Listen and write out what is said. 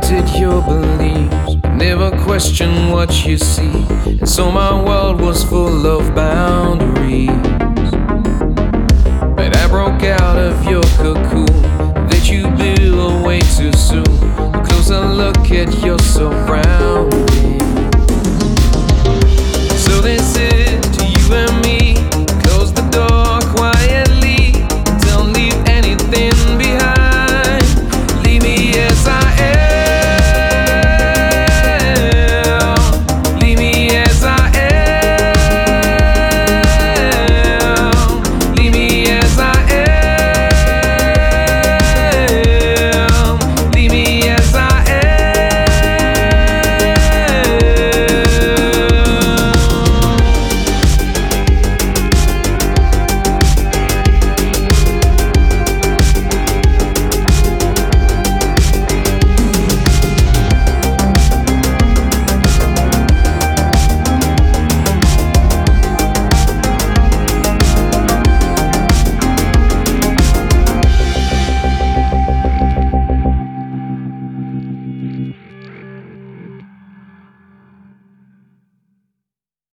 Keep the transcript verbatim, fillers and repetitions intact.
doubted your beliefs, but never questioned what you see. And so my world was full of boundaries. But I broke out of your cocoon that you blew away too soon. A closer look at your surroundings. So this is